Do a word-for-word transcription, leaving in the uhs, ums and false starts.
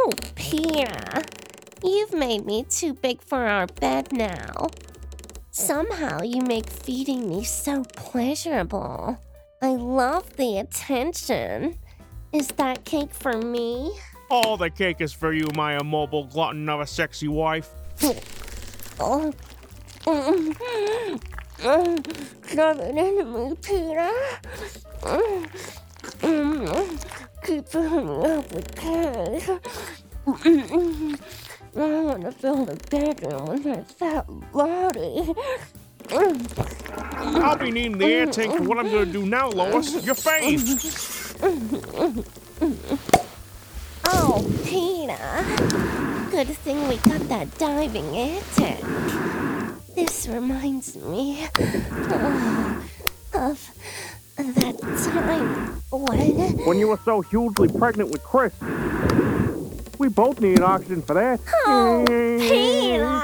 Oh, Peter, you've made me too big for our bed now. Somehow you make feeding me so pleasurable. I love the attention. Is that cake for me? All the cake is for you, my immobile glutton of a sexy wife. Oh. Mm. Mm. Shove it into me, Peter. Mm. Mm. Keep filling me up with cake. Mm. I want to fill the bedroom with that fat body. Mm. I'll be needing the air tank for what I'm going to do now, Lois. Your face. Oh, Peter. Good thing we got that diving air tank. This reminds me uh, of that time when... When you were so hugely pregnant with Chris. We both need oxygen for that. Oh, Peter!